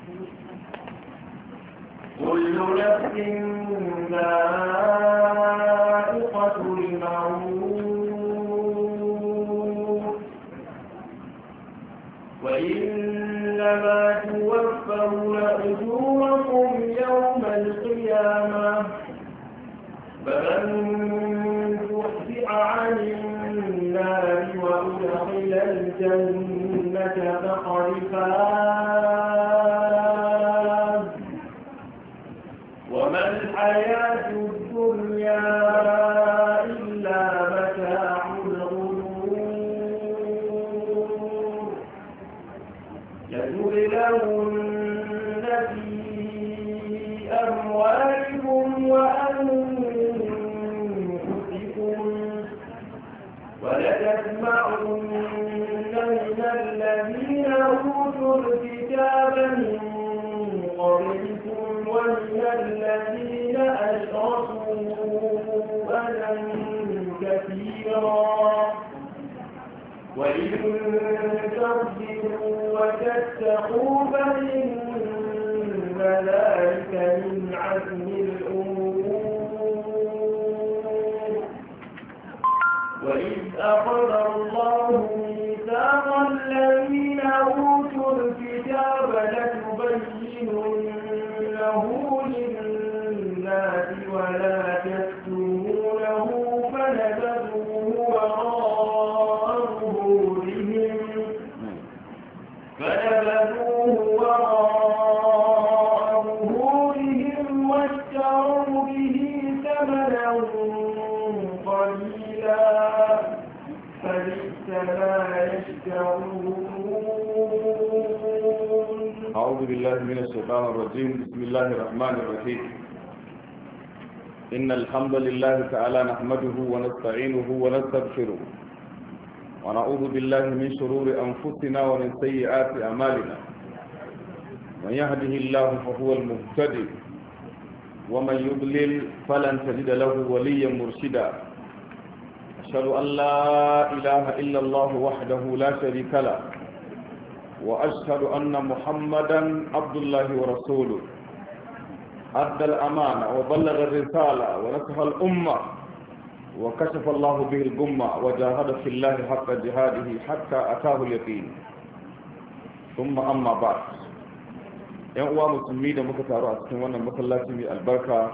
كل نفس ذائقة الموت وإنما توفون أجوركم يوم القيامة فمن زحزح عن النار وأدخل الجنة فقد فاز وما الحياة الدنيا إلا متاع الغرور لتبلون في أموالكم وأنفسكم ولتسمعن من الذين أوتوا الكتاب من قبلكم ومن الذين أشركوا أذى كثيرا وإن تصبروا وتتقوا فإن ذلك من عزم الأمور وإذ أخذ الله ميثاق الذين أوتوا الكتاب لتبيننه للناس ولا تكتمونه فنبذوه وراء ظهورهم واشتروا به ثمنا قليلا فبئس ما يشترون. أعوذ بالله من الشيطان الرجيم. بسم الله الرحمن الرحيم. إن الحمد لله تعالى نحمده ونستعينه ونستغفره ونعوذ بالله من شرور أنفسنا ومن سيئات أعمالنا. من يهده الله فهو المهتدي ومن يضلل فلن تجد له وليا مرشدا. أشهد أن لا إله إلا الله وحده لا شريك له وأشهد أن محمدا عبد الله ورسوله أدى الأمانة وبلغ الرسالة ونصح الأمة وكشف الله به الغمة وجاهد في الله حق جهاده حتى أتاه اليقين. ثم أما بعد. ‘Yan uwa musulmi da muka taru a cikin wannan masallaci mai albarka,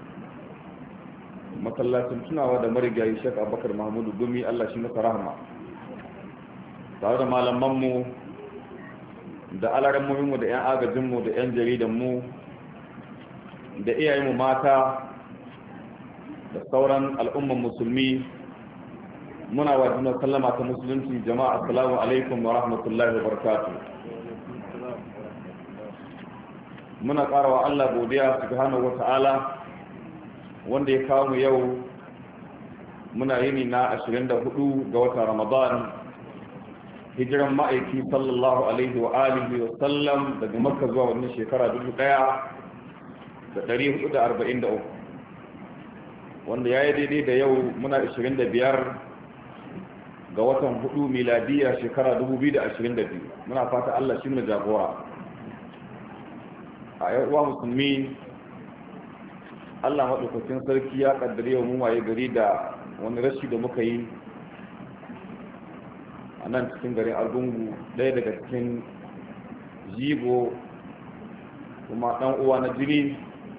masallacin tunawa da marigayi Sheikh Abubakar Mahmudu Gumi, Allah shi masa rahama, tare da malamanmu da alarammominmu da ‘yan agajinmu da ‘yan jaridanmu da iyayenmu mata da sauran al'umman musulmi, muna wa juna sallama ta musulunci. Jama'a assalamu alaikum wa rahmatullahi wa barakatuh. Muna ƙara wa Allah godiya subhanahu wa ta'ala wanda ya kawo mu yau muna yini na 24 ga watan Ramadan, hijiran ma'aiki sallallahu alaihi wa alihi wa sallam daga Makka zuwa wannan shekara 1443, wanda ya yi daidai da yau muna 25 ga watan 4 miladiya shekara 2022. muna fata Allah shi ne jagora. A yau uwa musulmi, Allah maɗaukakin sarki ya ƙaddare yau mun waye gari da wani rashi da muka yi a nan cikin garin Argungu, ɗaya daga cikin jigo kuma ɗan uwa na jini,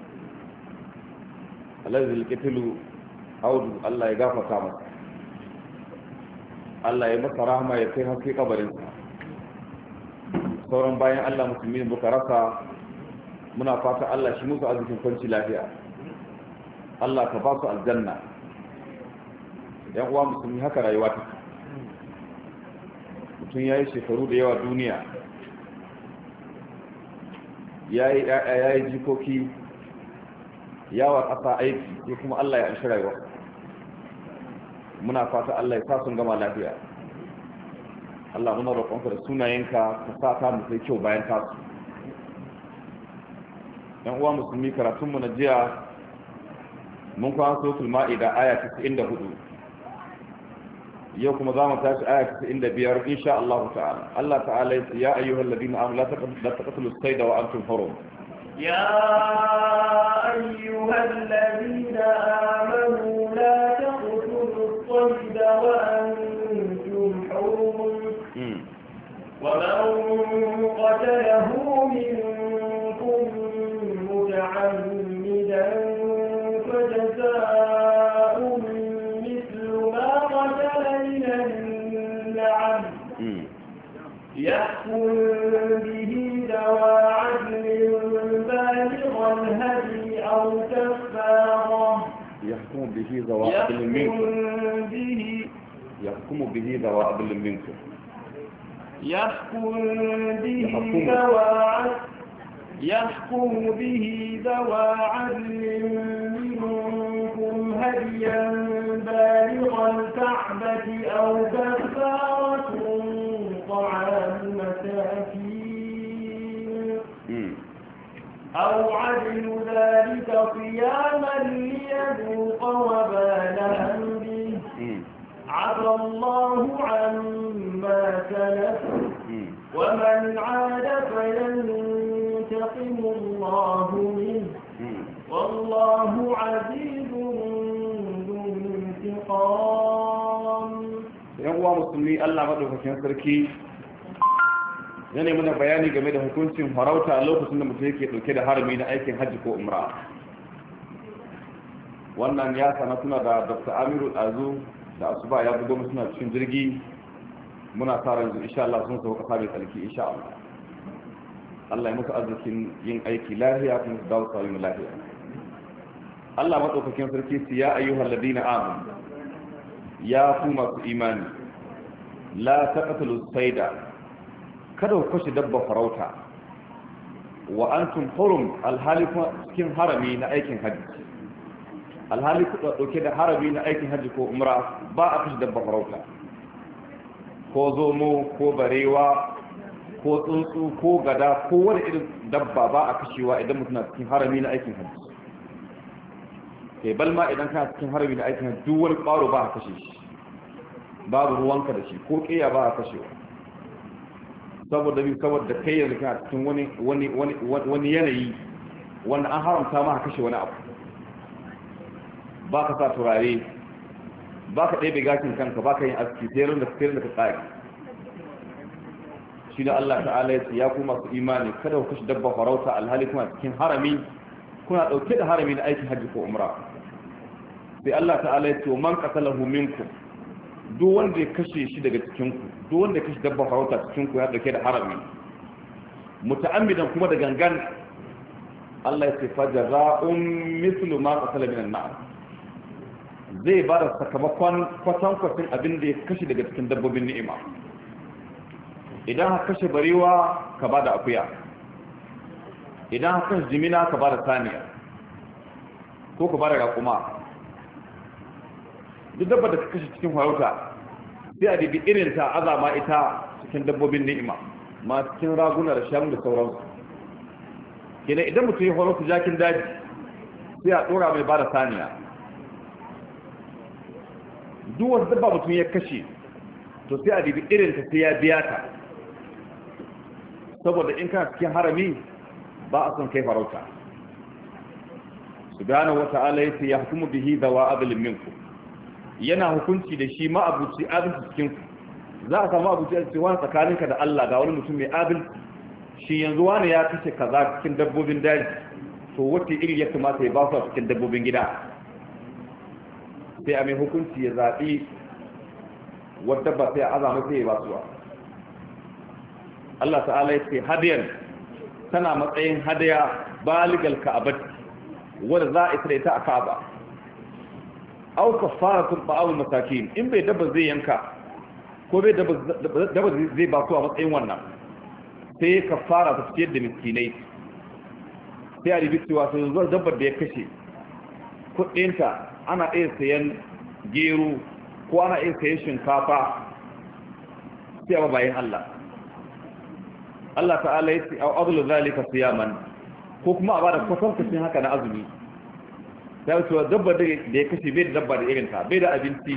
Alhaji Zulkiflu Audu. Allah ya gafarta masa, Allah ya masa rahama, ya kai haske kabarinsa. Sauran bayan Allah musulmi muka rasa, muna fata Allah shi musu arzikin kwanci lafiya, Allah ka ba su aljanna. ‘Yan uwa musulmi, haka rayuwa ta, mutum ya yi shekaru da yawa duniya, ya yi ‘ya'ya, ya yi jikoki, yawa ƙasa aiki, sai kuma Allah ya anshi rayuwa. Muna fata Allah ya sa sun gama lafiya. Allah muna roƙonka da sunayenka ka sa ta mu sai kyau bayan tasu. ‘Yan uwa musulmi, karatunmu na jiya mun kwana suratul Ma'ida aya 94. yau kuma za mu tashi aya 95 insha Allah ta'ala. Allah ta'ala ya ce ya ayyuhal ladina amanu la taqtulus sayda wa antum hurum. Ya ayyuhal ladina amanu la taqtulus sayda wa antum hurum. Wa man qatalahu minkum muta'ammidan fajaza'un يحكم به ذوى عدل بالغ الهدي أو كفارة يحكم به ذوى عدل منكم يحكم به ذوى عدل منكم هديا بالغ الكعبة أو كفارة طعام مساكين أو عدل ذلك صياما ليذوق وبال أمره عفى الله عما سلف ومن عاد فينتقم الله منه والله عزيز ذو انتقام. yan uwa musulmi Allah madaukakin sarki yana mana bayani game da hukuncin farauta a lokacin da mutum yake dauke da harami na aikin hajji ko umra. Wannan ya sana suna da Dr. Amiru Azu da asuba ya bugo mu suna cikin jirgi, muna sa ran insha Allah sun sauka kasa mai tsarki insha Allah. Allah ya musu arzikin yin aiki lafiya kuma su dawo salim lafiya. Allah madaukakin sarki ya ayyuhal ladina amanu ya ku masu imani la taqtulu sayda kada ku kashe dabba farauta wa antum hurum alhali cikin harami na aikin haji, alhali ku dauke da harami na aikin haji ko umra ba a kashe dabba farauta ko zomo ko barewa ko tsuntsu ko gada ko wani irin dabba ba a kashewa idan mutum na cikin harami na aikin haji. Ke balma idan kana cikin harami na aikin haji duk wani ƙwaro ba a kashe shi, babu ruwanka da shi ko ƙiya ba a kashewa, saboda kai yanzu kana cikin wani yanayi wanda an haramta ma a kashe wani abu. Ba ka sa turare, ba ka ɗebe gashin kanka, ba ka yin aski sai da ka tsari. Shi da Allah ta'ala ya ce ya ku masu imani kada ku kashe dabba farauta alhali kuma cikin harami kuna ɗauke da harami na aikin hajji ko umra. Sai Allah ta'ala ya ce man qatalahu minkum, duk wanda ya kashe shi daga cikin ku, duk wanda ya kashe dabba farauta cikin ku ya ɗauke da harami muta'ammidan kuma da gangan, Allah ya ce fajaza'un mithlu ma qatala min an-na'am, zai ba da sakamakon kwatankwacin abin da ya kashe daga cikin dabbobin ni'ima. Idan ka kashe barewa ka ba da akuya, idan ka kashe jimina ka ba da saniya ko ka ba da raƙuma. Duk dabba da ka kashe cikin farauta sai a dibi irin ta azama ita cikin dabbobin ni'ima, ma cikin raguna da shanu da sauransu. Kenan idan mutum ya farauta jakin daji sai a ɗora mai ba da saniya. Duk wasu dabba mutum ya kashe to sai a dibi irin ta sai ya biya ta, saboda in kana cikin harami ba a son kai farauta. Subhanahu wata'ala yace yahkumu bihi dawa adlin minkum, yana hukunci da shi ma'abuci adalci cikin ku. Za a samu abuci a cewa tsakaninka da Allah ga wani mutum mai adalci, shi yanzu wani ya kashe kaza cikin dabbobin daji, to wace iri ya kamata ya ba su a cikin dabbobin gida. Sai a mai hukunci ya zaɓi wadda ba sai a azama sai ya ba suwa. Allah ta'ala ya ce hadiyan tana matsayin hadaya baligal ka'abat, wadda za a isa da ita a ka'aba. Au kafaratun ba'awul masakin, in bai dabba zai yanka ko bai dabba zai ba su a matsayin wannan, sai kafara ta ciyar da miskinai. Sai a ribi cewa sai zuwa dabbar da ya kashe kuɗinta ana iya sayan gero ko ana iya sayan shinkafa sai a bayan Allah. Allah ta'ala ya ce a azulu zalika siyaman, ko kuma a bada kwatankwacin haka na azumi. Sai cewa dabbar da ya kashe bai da dabba da irinta, bai da abinci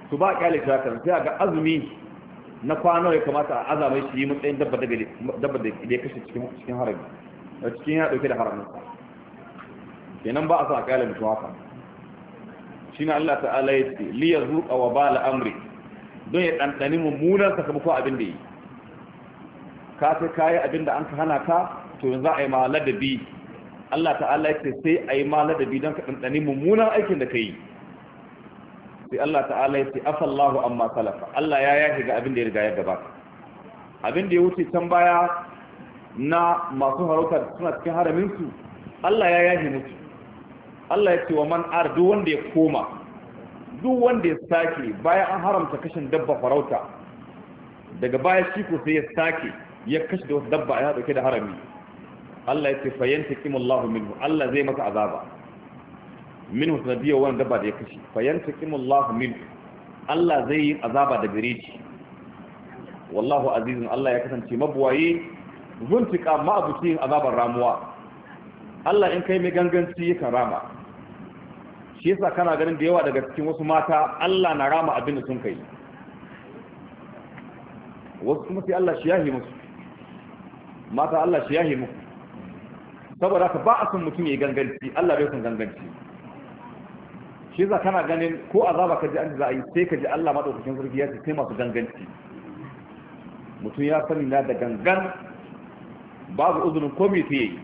su ba kyale shi haka sai ga azumi na kwano ya kamata a azamai shi yi matsayin dabba da ya kashe cikin harami da cikin ya dauke da haramin kenan ba a sa kyale mutum haka shine Allah ta'ala ya ce li yazuqa wa bala amri don ya dandani mummunan sakamakon abin da yi ka sai kai abin da an ka hana ka to yanzu a yi ma ladabi Allah ta'ala ya ce sai a yi ma ladabi don ka dandani mummunan aikin da ka yi sai Allah ta'ala ya ce afallahu amma salafa Allah ya yashi ga abin da ya riga ya gabata abin da ya wuce can baya na masu harautar suna cikin haramin su Allah ya yashi musu Allah ya ce wa man ardu wanda ya koma duk wanda ya sake bayan an haramta kashin dabba farauta daga baya shi ko sai ya sake ya kashe da wasu dabba ya dauke da harami Allah ya ce fayantakimullahu minhu Allah zai masa azaba minhu sanadiyar wani dabba da ya kashe fayantakimullahu minhu Allah zai yi azaba da gare shi wallahu azizun Allah ya kasance mabuwayi zuntika ma'abuci azabar ramuwa Allah in kai mai ganganci yakan rama shi yasa kana ganin da yawa daga cikin wasu mata Allah na rama abin da sun kai wasu kuma sai Allah shi yahi musu mata Allah shi yahi musu saboda ka ba a son mutum ya ganganci Allah bai son ganganci shi yasa kana ganin ko azaba ka ji an za a yi sai ka ji Allah madaukakin sarki ya ce sai masu ganganci mutum ya sani na da gangan babu uzurin komai sai yi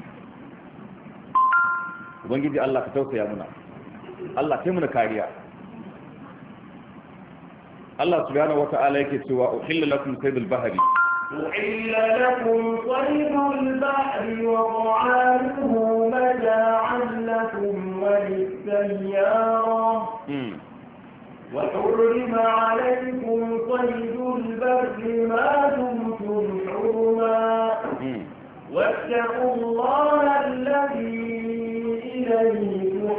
ubangiji Allah ka tausaya muna Allah kai muna kariya Allah subhanahu wata'ala yake cewa uhilla lakum saydul bahri uhilla lakum saydul bahri wa ta'amuhu mata'an lakum wa lis-sayyara وحرم عليكم صيد البر ما دمتم حرما واتقوا الله الذي إليه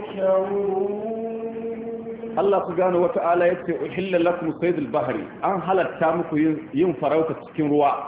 تحشرون الله سبحانه وتعالى يقول أحل لكم صيد البحر أن halatta muku yin farauta cikin ruwa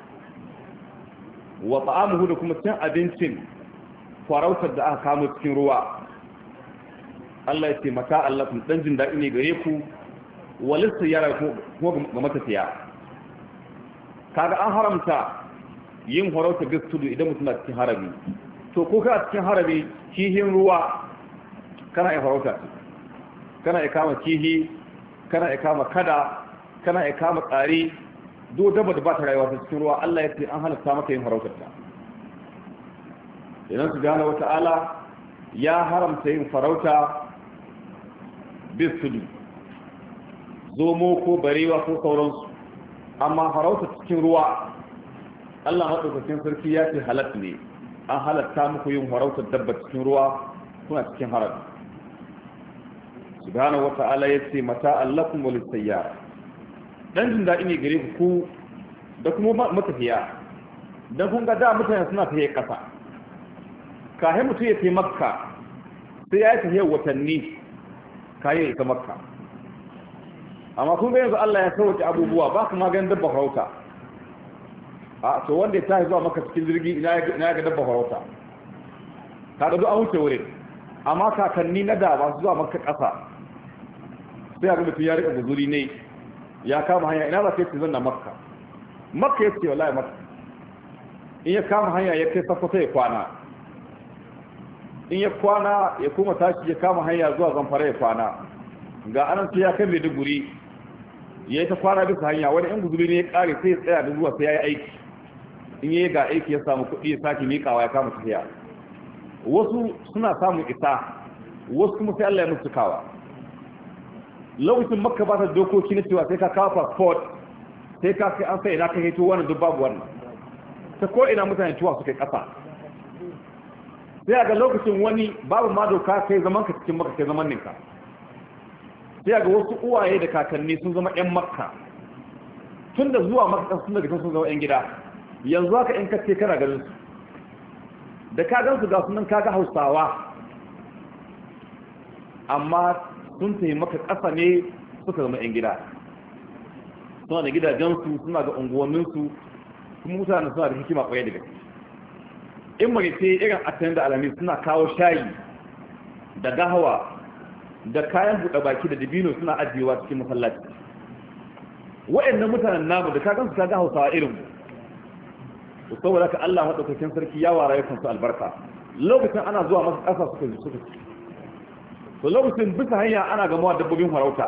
wa ta'amuhu da kuma cin abincin farautar da aka kamo cikin ruwa Allah ya ce mata Allah kun dan jin daɗi ne gare ku walissa yara ko ga matafiya kaga an haramta yin farauta gastudu idan mutum na cikin harami to ko ka cikin harami kihin ruwa kana ya farauta kana ya kama kihi kana ya kama kada kana ya kama tsari do daba da ba ta rayuwa cikin ruwa Allah ya ce an halatta maka yin farautar ta idan su gane wata'ala ya haramta yin farauta bisudu zomo ko barewa ko sauransu amma farauta cikin ruwa Allah maɗaukakin sarki ya ce halatta ne an halatta muku yin farautar dabba cikin ruwa kuna cikin harabi subhanahu wata'ala ya ce mata allakum wa lisayyara dan jin daɗi ne gare ku da kuma matafiya dan kun ga da mutane suna tafiye ƙasa kahe mutum ya tafi makka sai ya yi tafiye watanni kayan ita makka amma kun ga yanzu Allah ya sauke abubuwa ba kuma ganin dabba farauta a to wanda ya tashi zuwa maka cikin jirgi ina ga dabba farauta ka ga duk an wuce wurin amma kakanni na da ba su zuwa maka ƙasa sai ga mutum ya rika guzuri ne ya kama hanya ina za ka yi zan na makka ya ce wallahi makka in ya kama hanya ya kai sakwata ya kwana in ya kwana ya kuma tashi ya kama hanya zuwa zamfara ya kwana ga anan sai ya kai Maiduguri ya yi ta kwana bisa hanya wani in guzuri ne ya kare sai ya tsaya da zuwa sai ya yi aiki in yi ga aiki ya samu kuɗi ya sake miƙawa ya kama tafiya wasu suna samun isa wasu kuma sai Allah ya musu kawa lokacin makka ba ta dokoki na cewa sai ka kawo passport sai ka kai an sai ina ka hito wannan duk babu wannan ta ko ina mutane tuwa suka yi ƙasa sai ga lokacin wani babu ma doka kai zaman ka cikin makka kai zaman ninka sai ga wasu uwaye da kakanni sun zama 'yan makka tun da zuwa makka sun daga sun zama 'yan gida yanzu haka in kace kana ganin su da ka gansu ga sunan kaga hausawa amma sun tafi maka ƙasa ne suka zama 'yan gida suna da gidajensu suna da unguwanninsu kuma mutane suna da hikima kwaye daga in mai sai irin atayin da alamis suna kawo shayi da gahawa da kayan buɗe baki da dibino suna ajiyewa cikin masallaci. Wa'annan mutanen namu da kagansu kaga Hausawa irin mu, saboda ka Allah madaukakin sarki ya wara yakan su albarka. Lokacin ana zuwa masa ƙasa suka to lokacin bisa hanya ana gamuwa dabbobin farauta,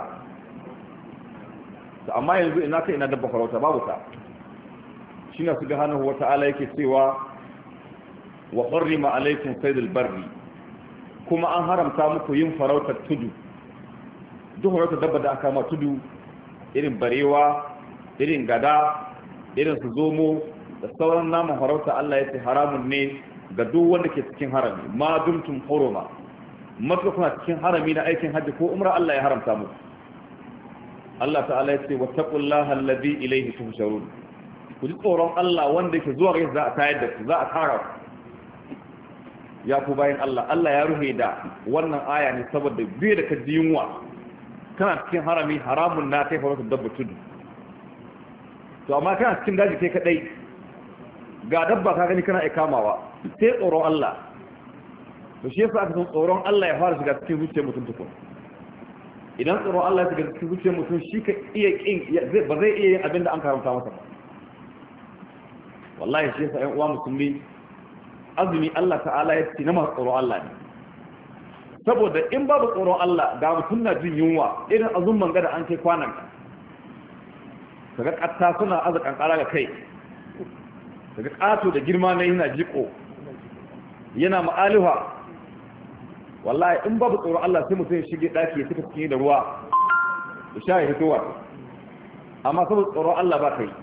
to amma yanzu ina kai ina dabba farauta babu ta. Shi na subhanahu wa ta'ala yake cewa wa harrima alaikum saydul barri, kuma an haramta muku yin farautar tudu. Duk farautar dabba da aka ma tudu, irin barewa, irin gada, irin su zomo da sauran naman farauta, Allah ya ce haramun ne ga duk wanda ke cikin harami, ma dumtum huruma, matuƙa kuna cikin harami na aikin hajji ko umra, Allah ya haramta muku. Allah ta'ala ya ce wattaqullaha alladhi ilayhi tuhsharun, ku ji tsoron Allah wanda yake zuwa ga za a tayar da ku, za a tara ku. Ya ku bayan Allah, Allah ya ruhe da wannan aya ne saboda bai da kaji yunwa kana cikin harami, haramun na kai farautar dabba tudu. To amma kana cikin daji kai kadai ga dabba ka gani kana ikamawa, sai tsoron Allah. To shi yasa aka san tsoron Allah ya fara shiga cikin zuciyar mutum tukun. Idan tsoron Allah ya shiga cikin zuciyar mutum, shi ka iya kin ba zai iya yin abin da an karanta masa ba. Wallahi shi yasa ƴan uwa musulmi, azumi Allah ta'ala ya ce na masu tsoron Allah ne. Saboda in babu tsoron Allah ga mutum na jin yunwa, irin azumman gada an kai kwanan ka, kaga katta suna aza kankara ga kai, kaga kato da girma na yana jiko yana ma'aliha. Wallahi in babu tsoron Allah sai mutum ya shige daki ya fita cikin da ruwa ya sha ya fitowa. Amma saboda tsoron Allah ba kai,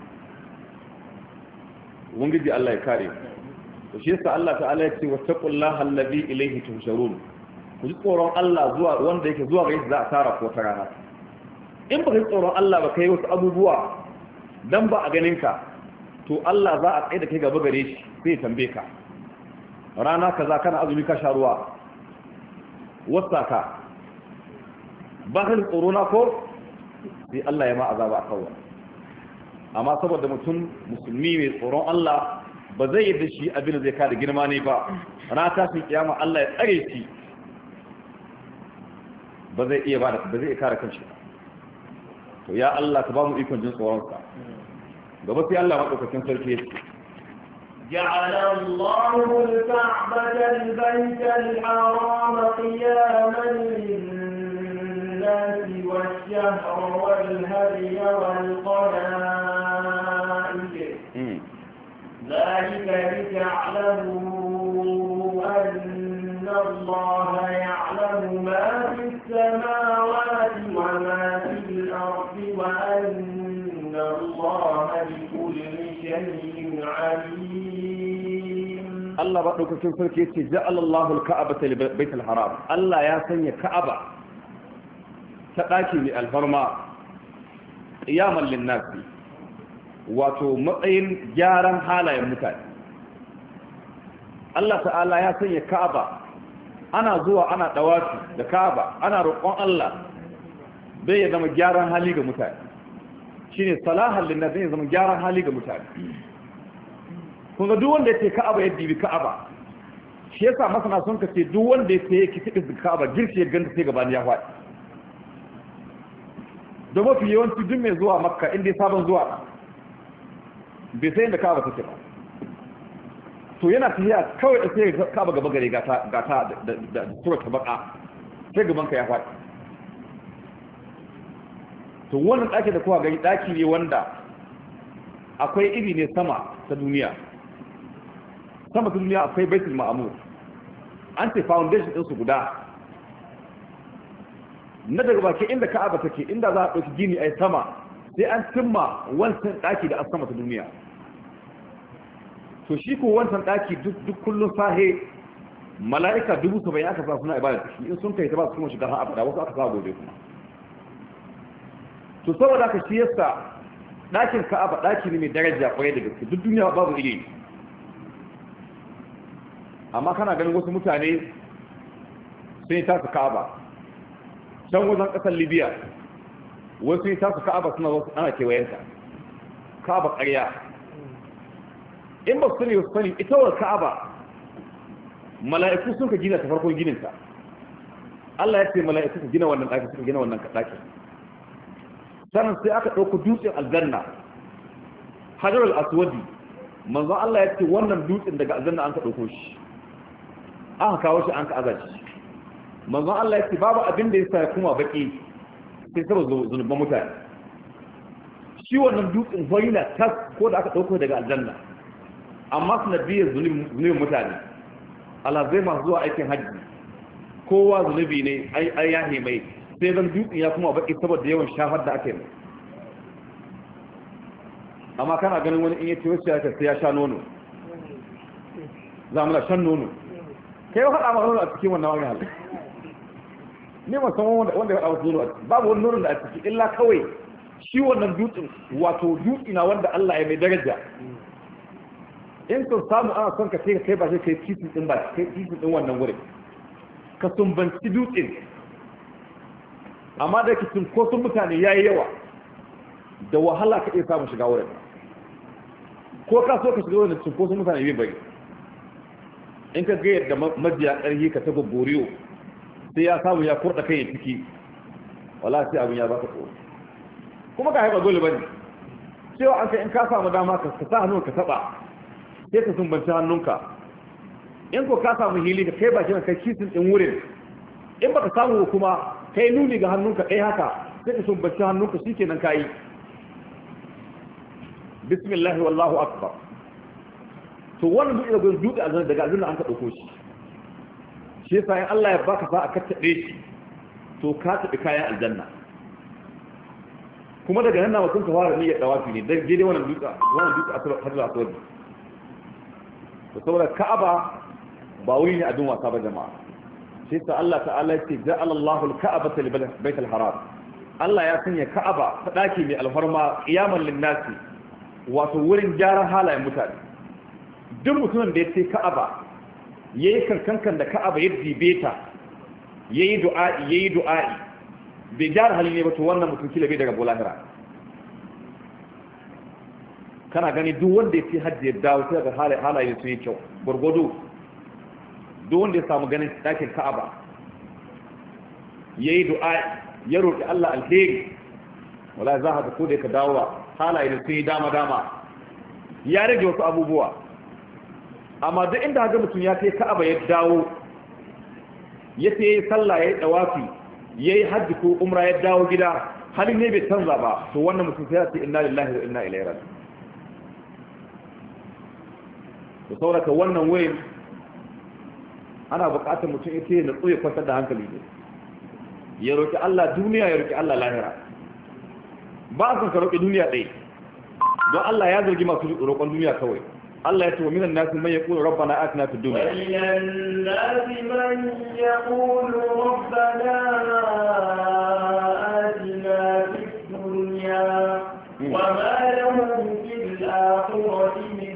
ubangiji Allah ya kare. To shi yasa Allah ta'ala ya ce wattaqullaha alladhi ilayhi tuhsharun, ku ji tsoron Allah zuwa wanda yake zuwa ga yadda za a tara ko ta rana. In ba ka ji tsoron Allah ba kai wasu abubuwa dan ba a ganin ka, to Allah za a tsaye da kai gaba gare shi sai ya tambaye ka, rana kaza kana azumi ka sha ruwa, wasa ka ba ka ji tsoro na ko sai Allah ya ma azaba a kawai. Amma saboda mutum musulmi mai tsoron Allah ba zai yi da shi abin da zai kada girma ne ba, rana ta fi kiyama Allah ya tsare shi, ba zai iya kare kanshi. To ya Allah ka ba mu ikon jin tsoronka. Gaba sai Allah madaukakin sarki yake جعل الله الكعبة البيت الحرام قياما للناس والشهر والهدي والقلائد، ذلك لتعلموا أن الله يعلم ما في السماوات وما في الأرض وأن الله بكل شيء عليم. Allah ba ɗaukakin sarki ce ja'alallahu al-ka'abata li baitul haram, Allah ya sanya ka'aba ta ɗaki mai alfarma qiyaman lin-nasi, wato matsayin gyaran halayen mutane. Allah ta'ala ya sanya ka'aba, ana zuwa ana dawafi da ka'aba, ana roƙon Allah bai ya zama gyaran hali ga mutane, shine salahan lin-nasi, ya zama gyaran hali ga mutane. Kun ga duk wanda ya ce ka'aba ya dibi ka'aba, shi yasa masana sun kace duk wanda ya ce ki tibi ka'aba girki ya ganta sai gabani ya faɗi. Da mafi yawanci duk mai zuwa makka inda sabon zuwa bai sai inda ka'aba take ba, to yana tafiya kawai da sai ka'aba gaba gare gata da surat baka sai gaban ka ya faɗi. To wannan ɗaki da kowa gani ɗaki ne wanda akwai iri ne sama ta duniya. Sama ta duniya akwai baitul ma'amur, an ce foundation ɗinsu guda na daga baki inda ka'aba take, inda za a ɗauki gini a sama sai an cimma wancan ɗaki da a sama ta duniya. To shi ko wancan ɗaki duk kullum sahe mala'ika 70,000 aka sa suna ibada shi, in sun kai ta ba su kuma shiga har abada, wasu aka sa gobe kuma. To saboda haka shi yasa ɗakin ka'aba ɗaki ne mai daraja kwarai da gaske, duk duniya babu iri. Amma kana ganin wasu mutane sun yi tasu ka'aba can wajen ƙasar Libya, wasu yi tasu ka'aba suna wasu ana kewayenta ka'aba ƙarya. In ba su sani wasu sani, ita wa ka'aba mala'iku sun ka gina ta farkon gininta, Allah ya ce mala'iku su gina wannan ɗaki suka gina wannan ɗaki sannan sai aka ɗauko dutsen aljanna hajar al-aswadi manzo Allah ya ce wannan dutsen daga aljanna an ka ɗauko shi aka kawo shi an ka aza shi manzo Allah ya ce babu abin da ya sa kuma baki sai saboda zunuban mutane shi wannan dutsen hoyina tas ko da aka ɗauko daga aljanna amma sanadiyar zunubin mutane Allah zai masu zuwa aikin hajji kowa zunubi ne an yahe mai sai zan dutsen ya kuma baki saboda yawan shafar da ake mai amma kana ganin wani in ya ce wacce ya sai ya sha nono za mu na shan nono kai yau haɗa ma nono a cikin wannan wani halin ne ba san wanda ya haɗa wasu nono a ciki babu wani nono da a ciki illa kawai shi wannan dutsen wato dutse na wanda Allah ya mai daraja in sun samu ana son ka ce kai ba sai kai titin din ba kai titin din wannan wurin ka sumbanci dutsen amma da kitin ko sun mutane yayi yawa da wahala ka iya samu shiga wurin ko ka so ka shiga wurin cikin ko sun mutane bai bari in ka ga yadda majiya ƙarfi ka ta gogoriyo sai ya samu ya kurɗa kai ciki wala sai abin ya baka tsoro kuma ka haifa dole bane cewa an kai in ka samu dama ka sa hannun ka taba sai ka sumbanci hannunka in ko ka samu hili ka kai bakin kai kisin din wurin in baka samu kuma kai nuni ga hannunka ɗaya haka sai ka sumbanci hannunka shikenan kai bismillah wallahu akbar to wannan duk da dutse azan daga azan an ka dauko shi shi yasa in Allah ya baka sa aka tabe shi to ka tabi kayan aljanna kuma daga nan na mutum ka fara niyyar dawafi ne daidai wannan dutse hajjar aswad to saboda ka'aba ba wuri ne abin wasa ba jama'a shi yasa Allah ta'ala ya ce ja'ala Allahu al-ka'abata li baytil haram Allah ya sanya ka'aba ta daki mai alfarma qiyaman lin-nasi wato wurin gyaran halayen mutane duk mutumin da ya ce ka'aba yayi kankan da ka'aba ya dibe ta yayi du'a'i bai gyara hali ne ba to wannan mutum kila bai daga bolahira kana gani duk wanda ya ce hajji ya dawo sai ga halaye sun yi kyau gwargwado duk wanda ya samu ganin ɗakin ka'aba yayi du'a'i ya roƙi Allah alheri wala za ka ko da ka dawo halaye sun yi dama ya rage wasu abubuwa amma duk inda haka mutum ya kai ka'aba ya dawo ya ce yayi sallah yayi dawafi yayi hajji ko umra ya dawo gida halin ne bai canza ba to wannan mutum sai ya ce inna lillahi wa inna ilaihi raji'un to saboda wannan wayin ana buƙatar mutum ya ce na tsoye kwantar da hankali ne ya roki Allah duniya ya roki Allah lahira ba a son ka roki duniya ɗaya don Allah ya zargi masu roƙon duniya kawai Allah ya ce wa minan nasi man yaqulu rabbana atina fid dunya wa minan nasi man yaqulu rabbana atina fid dunya wa ma lahum fil akhirati min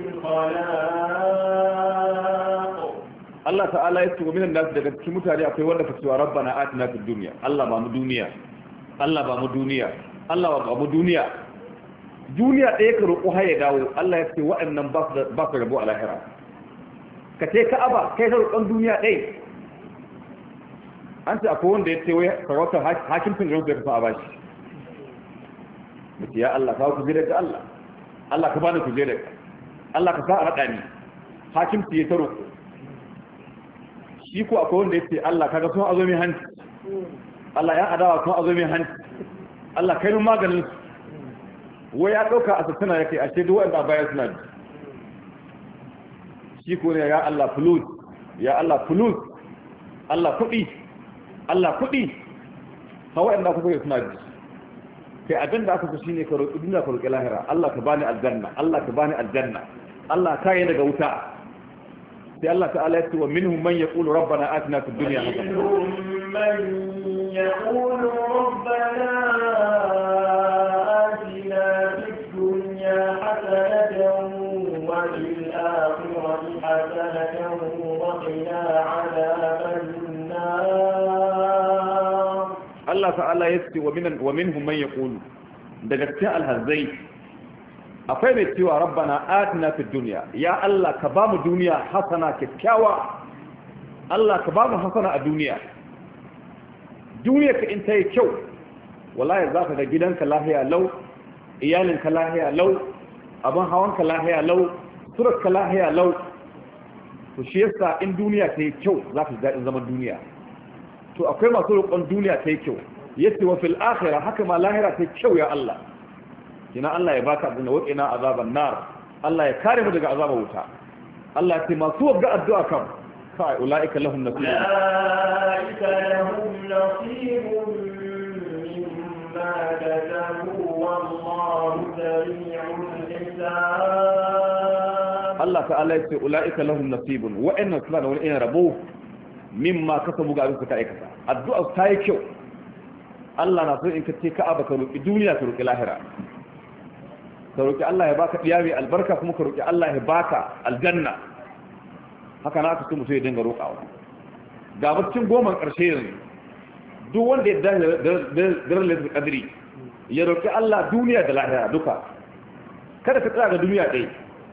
khalaq Allah ta'ala ya ce wa minan nasi daga cikin mutane akwai wanda ka cewa rabbana atina fid dunya Allah ba mu duniya Allah ba mu duniya Allah ba mu duniya duniya ɗaya ka roƙo har ya dawo Allah ya ce waɗannan ba su rabo a lahira ka ce ka'aba kai ka roƙon duniya ɗaya an ce akwai wanda ya ce wai sarautar hakimcin garin zai kafa a bashi mutu ya Allah ka kujere ga Allah Allah ka bani kujere Allah ka sa a raɗa ni hakimci ya ta roƙo shi ko akwai wanda ya ce Allah kaga sun azo mai hanci Allah ya adawa sun azo mai hanci Allah kai mun maganin su wai ya ɗauka a sassana ya kai ashe duk wanda bayan suna ji shi ko ne ya Allah fulus ya Allah fulus Allah kuɗi Allah kuɗi hawa inda kuka yi suna ji kai abin da aka so shine ka roƙi duniya ka roƙi lahira Allah ka bani aljanna Allah ka bani aljanna Allah ka yi daga wuta sai Allah ta'ala ya ce wa minhum man yaqulu rabbana atina fid dunya hasana man yaqulu rabbana Allah ta'ala ya ce wa minhum man yaqulu daga cikin alhazai akwai mai cewa rabbana atina fid dunya ya Allah ka ba mu duniya hasana kyakkyawa Allah ka ba mu hasana a duniya duniya ka in ta yi kyau wallahi za ka ga gidanka lahiya lau, iyalinka lahiya lau, abin hawanka lahiya lau, surarka lahiya lau. To shi yasa in duniya ta yi kyau za ka ji daɗin zaman duniya. To akwai masu roƙon duniya ta yi kyau, yace wa fil akhirah haka ma lahira ta yi kyau ya Allah. Kina Allah ya baka abin da waqina azaban nar, Allah ya kare mu daga azabar wuta. Allah ya ce masu wagga addu'a kan kai ulaika lahum nasibun mimma katabu wallahu sami'un hisab. Allah ta'ala ya ce ulaika lahum nasibun wa inna suna da wani irin rabo mimma kasabu ga abin suka aikata. Addu'a ta yi kyau. Allah na so in ka ce Ka'aba ka roki duniya ka roki lahira. Ka roki Allah ya baka diya mai albarka kuma ka roki Allah ya baka aljanna. Haka na aka so mutum ya dinga roƙawa. Ga bacin goman ƙarshe yanzu duk wanda ya dace da lailatul qadri ya roki Allah duniya da lahira duka. Kada ka tsaya ga duniya ɗaya.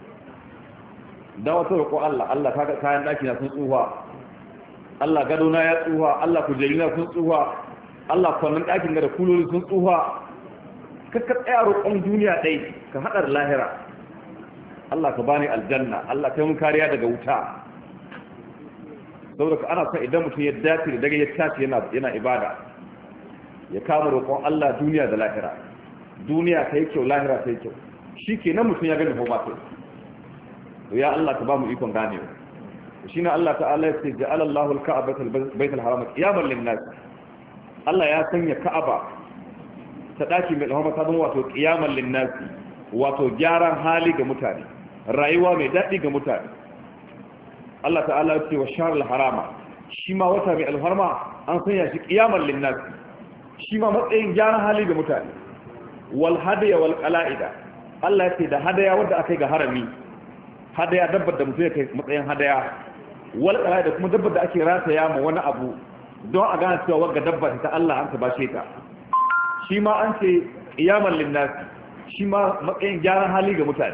Da wata roƙo Allah kaga kayan ɗaki na sun tsuwa, Allah gado na ya tsuwa, Allah kujeri na sun tsuwa, Allah kwanan ɗakin ga da kuloli sun tsuwa. Kakka tsaya roƙon duniya ɗai ka haɗar lahira. Allah ka bani aljanna, Allah kai mun kariya daga wuta. Saboda ka ana son idan mutum ya dace da daga ya tashi yana ibada ya kama roƙon Allah duniya da lahira. Duniya ta yi kyau, lahira ta yi kyau. Shi ke nan mutum ya gani homa kai. To ya Allah ka ba mu ikon ganewa. Shi ne Allah ta'ala ya ce ja'ala Allahu al-Ka'bata al-Baytal Haram qiyaman lin-nas. Allah ya sanya Ka'aba ta daki mai alhama ta zama wato qiyaman lin-nas, wato gyaran hali ga mutane, rayuwa mai dadi ga mutane. Allah ta'ala ya ce wa shahrul harama, shi ma wata mai alharma an sanya shi qiyaman lin-nas, shi ma matsayin gyaran hali ga mutane. Wal hadiya wal qala'ida, Allah ya ce da hadaya wanda akai ga harami, hadaya dabbar da mutum ya kai matsayin hadaya, wal qala'ida da kuma dabbar da ake rataya ma wani abu don a gane cewa wagga dabba ta Allah an tabashe ta. Shi ma an ce qiyaman linnas, shi ma matsayin gyaran hali ga mutane.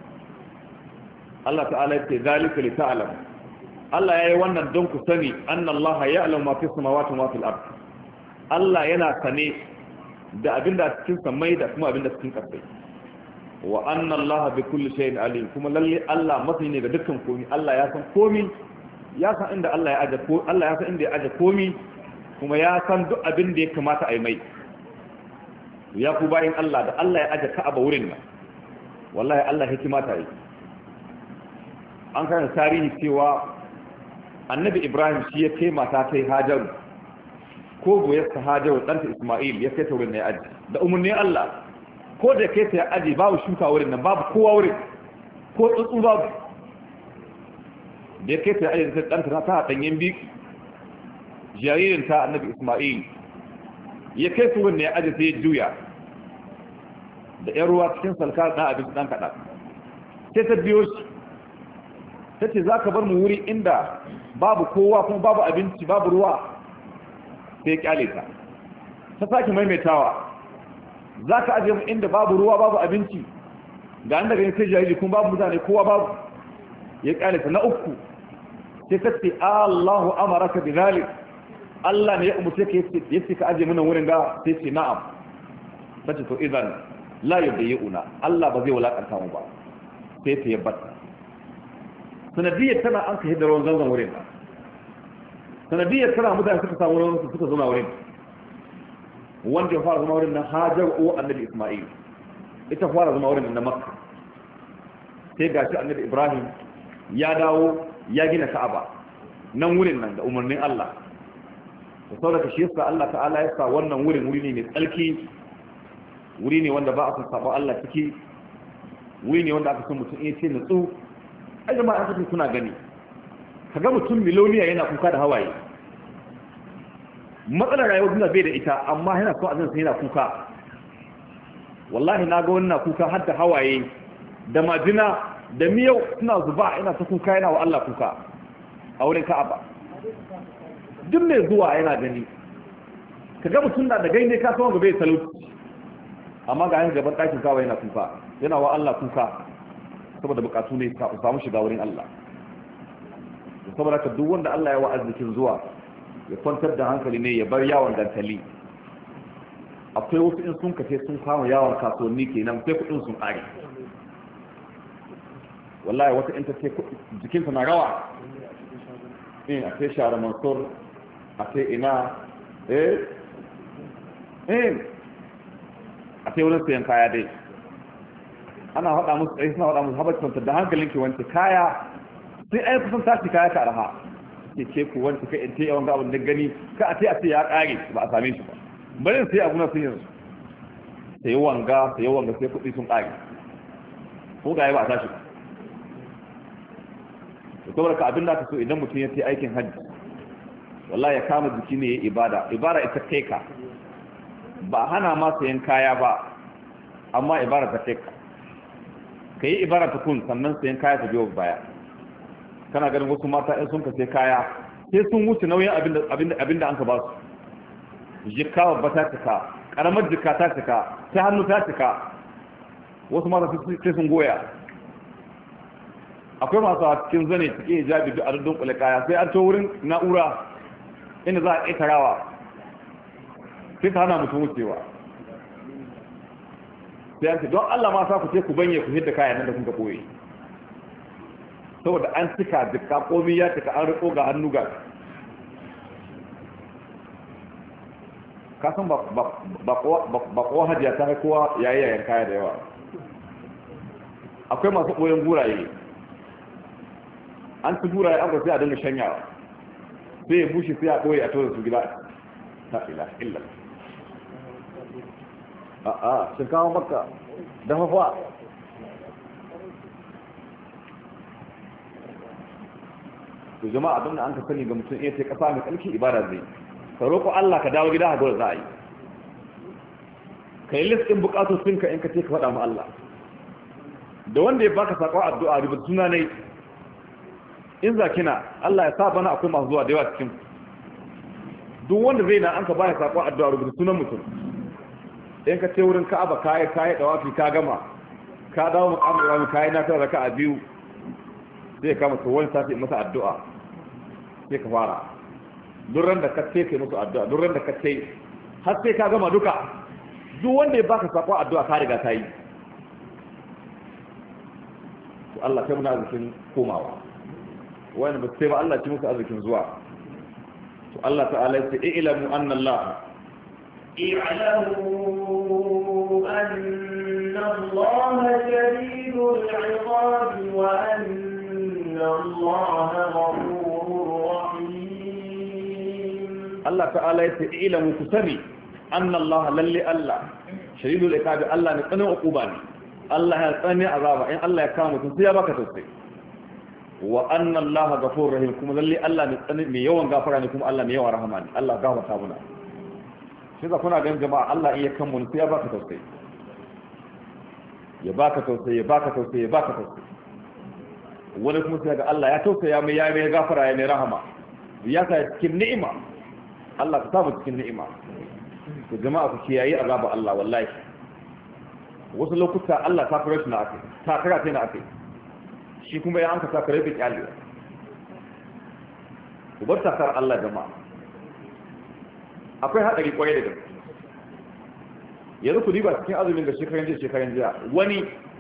Allah ta'ala ya ce zalika li ta'lam, Allah yayi wannan don ku sani anna Allah ya'lamu ma fi samawati wa fil ard. Allah yana sane da abinda cikin samai da kuma abinda cikin ƙasa. Wa anna Allah bi kulli shay'in alim, kuma lalle Allah masani ne ga dukkan komai. Allah ya san komai, ya san inda Allah ya aje ko Allah ya san inda ya aje komai, kuma ya san duk abin da ya kamata a yi mai. Ya ku bayin Allah da Allah ya aje Ka'aba wurin nan, wallahi Allah hikima ta yi. An karanta tarihi cewa Annabi Ibrahim shi ya kai mata ta Hajaru, ko goyarsa Hajaru ɗanta Isma'il ya kai ta wurin ne aji da umarnin Allah. Ko da kai ta aji babu shuka wurin nan, babu kowa wurin, ko tsuntsu babu. Da ya kai ta aji da ɗanta ta ɗanyen bi jaririn ta Annabi Isma'il ya kai su wurin ne aji sai ya juya da ƴan ruwa cikin salka ɗan abinci ɗan kaɗan. Sai ta biyo shi ta ce za ka bar mu wuri inda babu kowa kuma babu abinci babu ruwa. Sai ya kyale ta sake maimaitawa, za ka ajiye mu inda babu ruwa babu abinci ga inda gani sai jariri kuma babu mutane kowa babu. Ya kyale ta na uku sai ta ce Allahu amaraka bi zalik, Allah ne ya umurce ka yace ka ajiye mana wurin ga. Sai ce na'am. Sace to idan la yudayyuna, Allah ba zai wulakanta mu ba. Sai ta yabbata sanadiyar tana an ka hidda ruwan zanzan wurin ba, sanadiyar tana mutane suka samu ruwan su suka zama wurin. Wanda ya fara zama wurin nan Hajar uwa Annabi Isma'il, ita fara zama wurin nan Makka. Sai gashi Annabi Ibrahim ya dawo ya gina Ka'aba nan wurin nan da umarnin Allah. Da saboda shi yasa Allah ta'ala ya sa wannan wurin wuri ne mai tsarki, wuri ne wanda ba a san sabo Allah ciki, wuri ne wanda aka san mutum ya ce nutsu. Ai jama'a aka ce kuna gani, kaga mutum miloniya yana kuka da hawaye. Matsalar rayuwar duniya bai da ita, amma yana so a zan sai yana kuka. Wallahi na ga wannan kuka har da hawaye da majina da miyau suna zuba, ina ta kuka yana wa Allah kuka a wurin Ka'aba. Duk mai zuwa yana gani, kaga mutum da gaine ka san ga bai talauci, amma ga yan gaban ɗakin Ka'aba yana kuka, yana wa Allah kuka saboda bukatu ne ka samu shiga wurin Allah. Saboda ka duk wanda Allah ya wa arzikin zuwa ya kwantar da hankali ne ya bar yawon dantali. Akwai wasu in sun kace sun kama yawon kasuwanni kenan sai kudin sun ƙare. Wallahi wata in ta ce jikinta na rawa a sai share mansur a sai ina a sai wurin sayan kaya dai ana haɗa musu tsaye suna haɗa musu haɓar kwantar da hankalin ki wanke kaya sai ai kusan tashi kaya ka arha ke ku wanke ka in ce yawan ga abin da gani ka a ce ya ƙare ba a same shi ba bari sai abu na sun yanzu sai wanga sai kuɗi sun ƙare ko ga ba a tashi ba da saboda ka abin da aka so idan mutum ya ce aikin hajji wallahi ya kama jiki ne ya ibada ita kai ka ba hana ma sayan kaya ba amma ibada ta kai ka yi ibada ta kun sannan sayan kaya ta biyo baya kana ganin wasu mata in sun ka sai kaya sai sun wuce nauyin abin da an ka ba su jikka babba ta cika karamar jikka ta cika ta hannu ta cika wasu mata sai sun goya akwai masu a cikin zane cikin hijabi duk a dunkule kaya sai an to wurin na'ura inda za a ƙetarawa sai ta hana mutum wucewa sai an ce don Allah ma sa ku ce ku banye ku hidda kayan nan da kun ka ɓoye saboda an cika jikka komi ya cika an riko ga hannu ga kasan ba kowa hajiya ta kowa yayin kaya da yawa akwai masu ɓoyen guraye an ci guraye an sai a dinga shanyawa sai ya bushe sai a ɓoye a tora su gida ta ila illa shinkawa maka dafafa to jama'a abin da an ka sani ga mutum iya ce kasa mai tsarki ibada zai ka roƙo Allah ka dawo gida haɗuwar za a yi ka yi listin bukatocinka in ka ce ka faɗa mu Allah da wanda ya baka saƙon addu'a rubuta suna ne in za kina Allah ya sa bana akwai masu zuwa da yawa cikin duk wanda zai na an ka baya saƙon addu'a rubuta sunan mutum in ka ce wurin ka'aba kayi dawafi ka gama ka dawo muƙamin rami kayi na tara raka a biyu sai ka masa wani safi masa addu'a sai ka fara durran da ka ce kai musu addu'a durran da ka ce har sai ka gama duka duk wanda ya baka saƙon addu'a ka riga ta yi to Allah kai muna arzikin komawa wani ba sai ba Allah ci musu arzikin zuwa to Allah ta'ala ya ce ilamu anna Allah اعلموا أن الله شديد العقاب وأن الله غفور رحيم الله تعالى يعلم كسري أن الله للي الله شديد العقاب الله نقنع عقوباني الله يقنع عذابا إن الله يكامل تنسيا بك تنسي وأن الله غفور رحيم كما للي الله نقنع ميوان غافراني كما الله ميوان رحماني الله غافر تابنا shi za kuna ganin jama'a Allah iya kan mun sai ya baka tausayi ya baka tausayi ya baka tausayi ya baka tausayi wani kuma sai ga Allah ya tausaya mai ya mai gafara ya mai rahama ya sa cikin ni'ima Allah ka samu cikin ni'ima to jama'a ku kiyaye azaba Allah wallahi wasu lokuta Allah ta fara shi na ake ta kara ta na ake shi kuma ya anka ta kare da kyalewa ku bar takar Allah jama'a akwai haɗari kwarai da gaske yanzu ku diba cikin azumin da shekaran jiya wani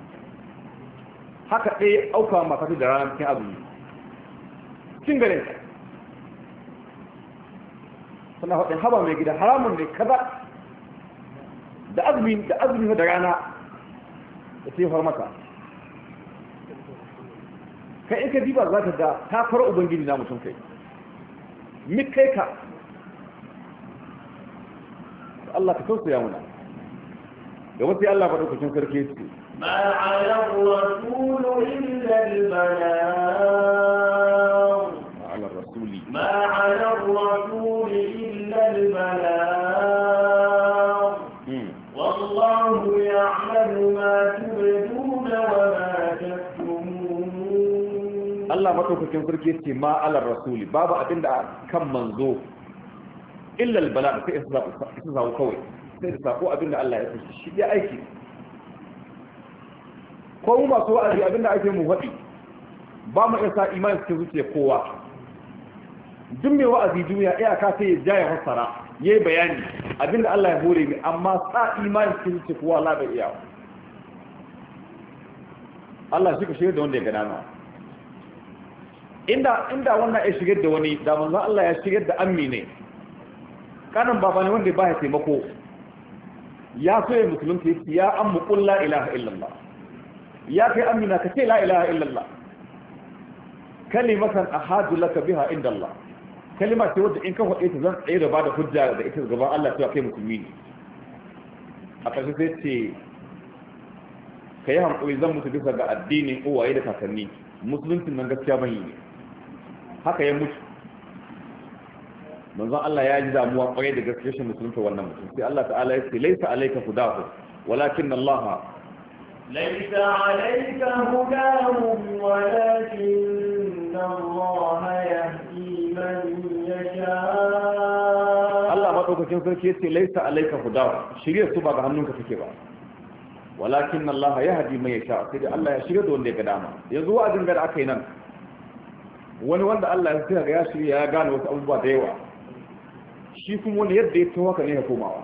haka ɗaya auka makatu da ranar cikin azumi cikin garin suna faɗin haba mai gida haramun ne kaza da azumi da rana da sai far maka kai in ka diba za ka ga ta fara ubangiji na mutum kai mi kai ka Allah ka tausaya muna da wasu Allah ba daukakin sarki su ma ala rasul illa al balagh ma ala rasul illa al balagh wallahu ya'lamu ma tubduna wa ma taktumun Allah madaukakin sarki ce ma ala rasul babu abinda kan manzo illa albala sai isa zawo kawai sai da sako abinda Allah ya fashi shi ya aiki ko mu masu wa'azi abinda ake mu faɗi ba mu isa imani cikin zuciya kowa duk mai wa'azi duniya iyaka sai ya ja ya fassara yayi bayani abinda Allah ya hore mi amma sa imani cikin ce kuwa Allah bai iya Allah shi ka shirya da wanda ya gada na inda wannan ya shigar da wani da manzon Allah ya shigar da ammi ne kanan baba ne wanda ba ya taimako ya so ya musulunta yake ya ammu qul la ilaha illallah ya kai amina ka ce la ilaha illallah kalimatan ahadu laka biha inda Allah kalima ce wadda in ka faɗe ta zan tsaye da ba da hujja da ita gaban Allah cewa kai musulmi ne a ƙarshe sai ce ka yi hankali zan mutu bisa ga addinin uwaye da kakanni musuluncin nan gaskiya ban yi ne haka ya mutu manzon Allah ya ji damuwa kwarai da gaskiya shi musulunta wannan mutum sai Allah ta'ala ya ce laisa alayka hudahu walakin Allah laisa alayka hudahum walakin Allah yahdi man yasha Allah madaukakin sarki yace laisa alayka hudahu shirye su ba ga hannunka take ba walakin Allah yahdi man yasha sai da Allah ya shirye da wanda ya ga dama yanzu wa'azin da aka yi nan wani wanda Allah ya tsaya ga ya shirye ya gane wasu abubuwa da yawa shi kuma wani yadda ya taho haka ne ya komawa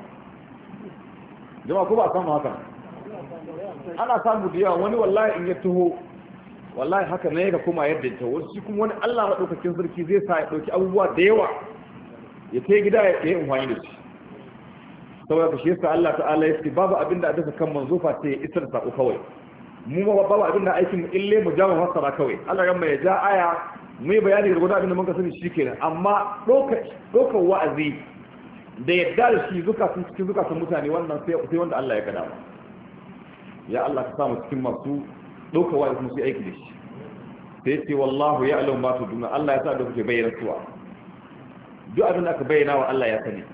jama'a ko ba a samu haka ana samu da yawa wani wallahi in ya taho wallahi haka ne ya koma yadda ya taho shi kuma wani Allah maɗaukakin sarki zai sa ya ɗauki abubuwa da yawa ya kai gida ya yi amfani da shi saboda ka shi yasa Allah ta'ala ya ce babu abin da a dasa kan manzo fa sai ya isar sako kawai mu ma babu abin da aikin mu ille mu jawo masara kawai Allah ran mai ja aya mu yi bayani da guda abin da muka sani shikenan amma dokar wa'azi da yadda da shi cikin zukatun mutane wannan sai wanda Allah ya kada ya Allah ka samu cikin masu dokar wa'azi kuma su aiki da shi sai ce wallahu ya'lamu ma tuduna Allah ya sa da kuke bayyana suwa duk abin da aka bayyana wa Allah ya sani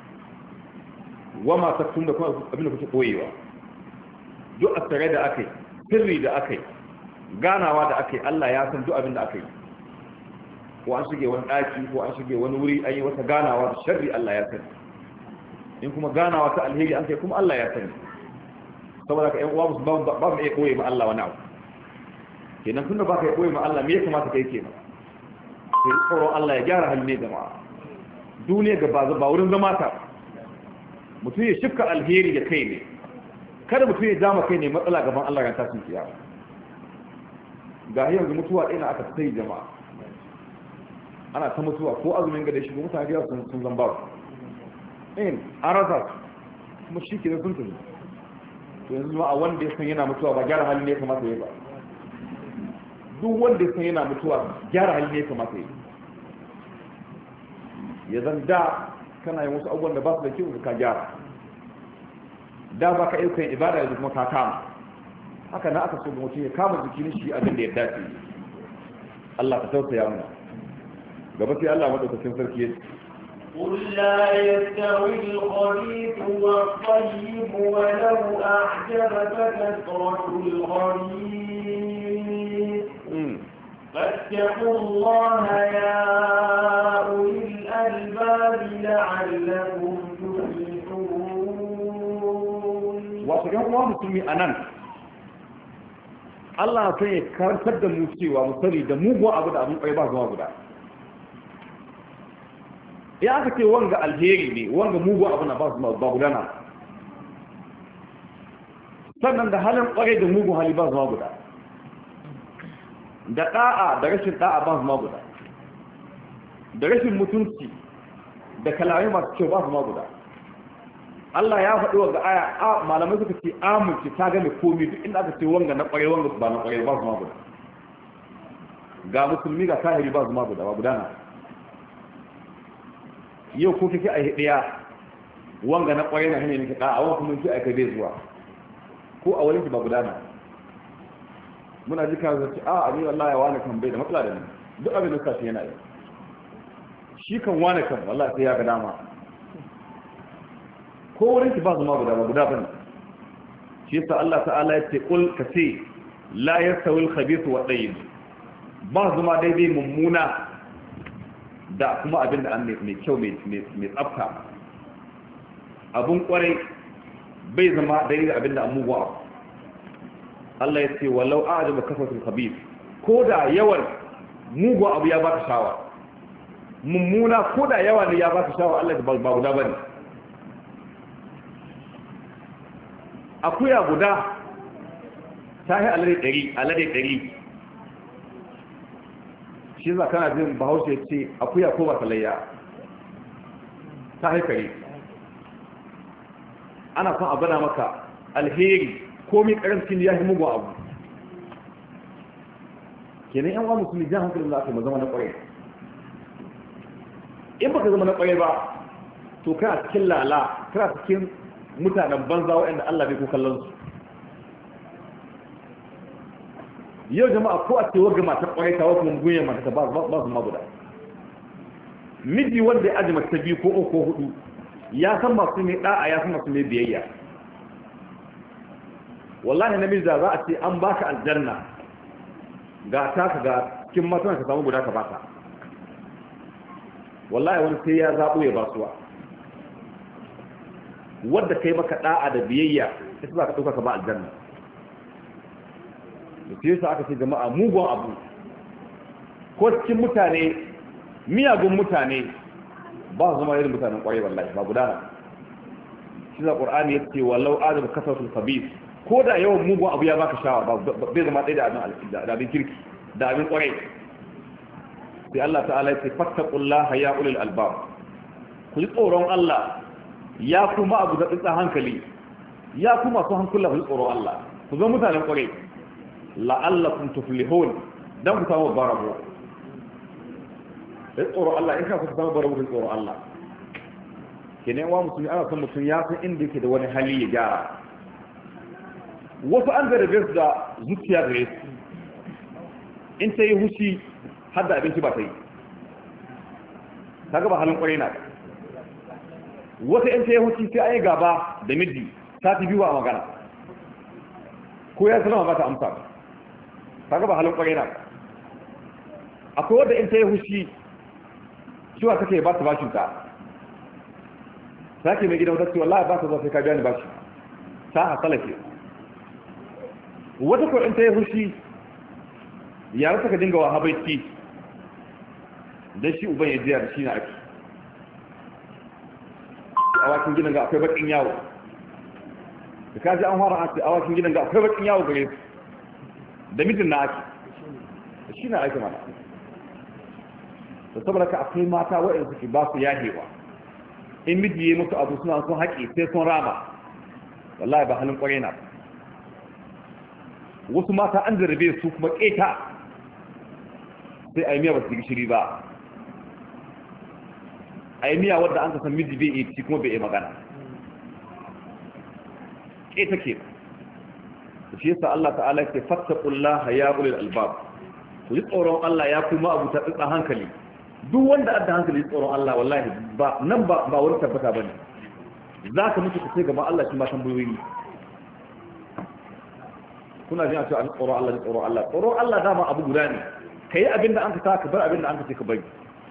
wama taktum da kuma abin da kuke koyewa duk asare da akai sirri da akai ganawa da akai Allah ya san duk abin da akai ko an shige wani daki ko an shige wani wuri an yi wata ganawa da sharri Allah ya sani in kuma ganawa ta alheri an kai kuma Allah ya sani saboda ka ƴan uwa musu ba mu iya koye ma Allah wani abu kenan tunda ba ka iya koye ma Allah me ya kamata kai kenan sai tsoron Allah ya gyara halin ne jama'a duniya ga ba wurin zama ta mutum ya shifka alheri da kai ne kada mutum ya jama kai ne matsala gaban Allah ran tashin kiyama ga yanzu mutuwa ɗaya aka sai jama'a ana ta mutuwa ko azumin ga da shi mutane da sun zan ba in an rasa kuma shi ke da sun tuni to yanzu ma a wanda ya san yana mutuwa ba gyara hali ne ya kamata ya ba duk wanda ya san yana mutuwa gyara hali ne ya kamata ya ya zan da kana yin wasu abubuwan da ba su da kyau ka gyara da ba ka ayyukan ibada yanzu kuma ka kama haka na aka so ga mutum ya kama jikin shi abin da ya dace Allah ka tausaya mana gaba sai Allah madaukakin sarki ya ce قل لا يستوي الخبيث والطيب ولو أعجبك كثرة الخبيث فاتقوا الله يا أولي الألباب لعلكم تفلحون وأخيرا الله مسلمي أنان Allah sai ya karantar da mu cewa mu sani da mugun abu da abin ƙwai ba zuwa guda ya aka ce wanga alheri ne wanga mugu abu na ba gudana sannan da halin kwarai da mugu hali ba zama guda da da'a da rashin da'a ba zama guda da rashin mutunci da kalamai masu kyau ba zama guda Allah ya faɗi wanga aya malamai suka ce amince ta game komi duk inda aka ce wanga na kwarai wanga ba na kwarai ba zama guda ga musulmi ga kahiri ba zama guda ba gudana yau ko kake a hidiya wanga na kwarai na hanyar nake a wani kuma ki aika bai zuwa ko a wurin ki ba gudana muna ji ka zaci ni wallahi wani kan bai da matsala da ni duk abin da kace yana yi shi kan wani kan wallahi sai ya ga dama ko wurin ki ba zama guda bane shi yasa Allah ta'ala ya ce kul kace la yastawi al-khabith wa tayyib ba zama daidai mummuna da kuma abin da an mai kyau mai tsafta abun kwarai bai zama daidai da abin da an mugu abu Allah ya ce walau a'jaba kafatul khabith ko da yawan mugu abu ya baka shawa mummuna ko da yawa ne ya ba ka shawa Allah ba guda bane akuya guda ta yi alade 100 shi za kana jin bahaushe ce akuya ko ba talayya ta haikari ana son a gana maka alheri komi karancin ya yi mugun abu kenan yan wa musulmi jan hankalin za a kai zama na kwarai in baka zama na kwarai ba to kana cikin lala kana cikin mutanen banza waɗanda Allah bai ko kallon su yau jama'a ko a ce wagga matar kwarai ta wasu mungunyar mata ta ba su maguda miji wanda ya aji mace biyu ko uku ko hudu ya san masu mai da'a ya san masu mai biyayya wallahi namiji da za a ce an baka aljanna ga ta ka ga cikin matan ka samu guda ka baka wallahi wani sai ya zaɓo ya basuwa wadda kai maka da'a da biyayya ita za ka ɗauka ka ba aljanna da fiye sa aka ce jama'a mugun abu ko cikin mutane miyagun mutane ba su zama irin mutanen kwarai wallahi ba gudana shi za ƙur'ani ya ce wallau adam kasatul khabis ko da yawan mugun abu ya baka shawa bai zama ɗaya da abin kirki da abin kwarai sai Allah ta'ala ya ce fattaqullaha ya ulul albab ku ji tsoron Allah ya kuma abu da tsitsa hankali ya kuma su hankula ku ji tsoron Allah ku zama mutanen kwarai la'allakum tuflihun dan ku samu barabo sai tsoro Allah in ka ku samu barabo ku tsoro Allah kenan wa musulmi ana son mutum ya san inda yake da wani hali ya gyara wasu an zarge su da zuciya gare su in ta yi hushi har da abinci ba ta yi kaga ba halin kwarai na wata in ta yi hushi sai an yi gaba da miji ta fi biyu a magana ko ya salama ba ta amsa ba kaga ba halin kwarai na akwai wadda in ta yi hushi ciwa take ba ta bashin ta sake mai gidan wata ce wallahi ba ta zo sai ka biya ni bashi ta hasala ke wata ko in ta yi hushi yara ta ka dinga wa habaiti don shi uban ya jiya da shi na ake awakin gidan ga akwai bakin yawo da kaji an fara ake awakin gidan ga akwai bakin yawo gare su da mijin na ake da shi na ake mana da saboda ka akwai mata waɗanda suke ba su yahewa in miji ya musu abu suna sun haƙi sai sun rama wallahi ba halin ƙwarai na wasu mata an zarbe su kuma ƙeta sai a yi miya ba su gishiri ba a yi miya wadda an kasan miji bai yi kuma bai yi magana ƙeta ke da shi yasa Allah ta'ala ke fattaqullaha ya ulil albab ku yi tsoron Allah ya kuma abu ta tsitsa hankali duk wanda adda hankali tsoron Allah wallahi ba nan ba wani tabbata bane za ka mutu ka sai gaban Allah shi ma tambayoyi kuna jin a cewa tsoron Allah ne tsoron Allah dama abu guda ne ka yi abin da an ka bar abin da an ka ce ka bari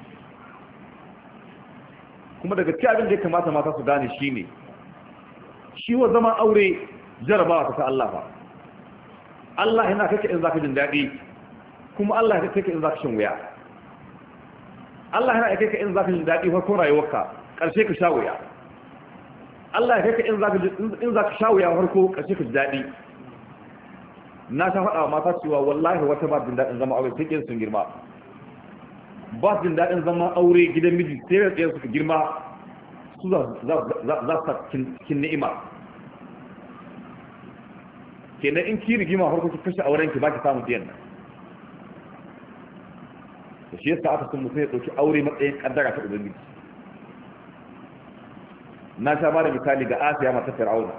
kuma daga cikin abin da ya kamata mata su gane shi ne shi wa zama aure jarabawa ta Allah ba Allah yana kake in zaka jin daɗi kuma Allah yana kake in zaka shan wuya Allah yana kake in zaka jin daɗi farkon rayuwarka ƙarshe ka sha wuya Allah ya kake in zaka sha wuya farko ƙarshe ka ji daɗi na ta faɗa wa mata cewa wallahi wata ba jin daɗin zama aure sai sun girma ba jin daɗin zama aure gidan miji sai da tsaye suka girma su za su cikin ni'ima kenan in ki rigima harko ki kashe auren ki ba ki samu biyan nan da shi yasa aka sun mutum ya ɗauki aure matsayin ƙaddara ta ubangiji na sha ba da misali ga Asiya mata Fir'auna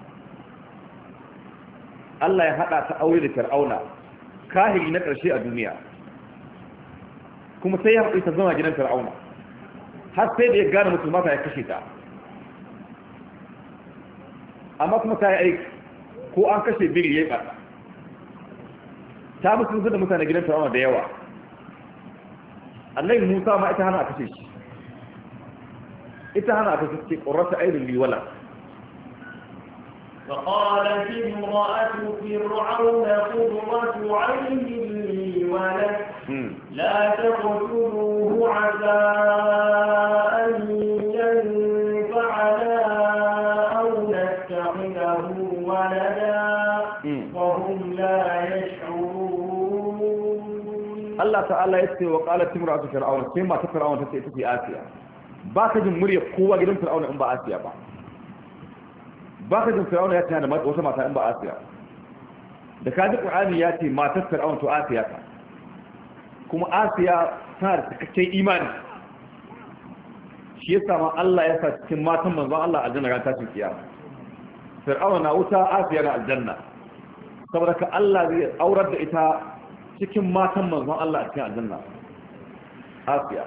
Allah ya haɗa ta aure da Fir'auna kahiri na ƙarshe a duniya kuma sai ya haɗu ta zama gidan Fir'auna har sai da ya gane musulmata ya kashe ta amma kuma ta yi aiki ko an kashe biri ya yi ɓata ta musulunta da mutane gidan Fir'auna da yawa Annabi Musa ma ita hana a kashe shi ita hana a kashe ce ƙorata ainihin liwala فقالت امرأة فرعون قرة عين لي ولك لا تقتلوه عسى أن ينفعنا أو نتخذه ولدا وهم لا يشعرون. الله تعالى يسي وقالت امرأة فرعون كما تفرعون تسي آسيا baka jin murya kowa gidan fir'auna in ba Asiya ba baka jin fir'auna ya ce da wata mata in ba Asiya da kaji Qur'ani ya ce matar fir'auna to Asiya ta kuma Asiya tana da cikakken imani shi yasa ma Allah ya sa cikin matan manzon Allah aljanna ran tashin kiyama fir'auna na wuta Asiya na aljanna saboda ka Allah zai aurar da ita cikin matan manzon Allah a cikin aljanna Asiya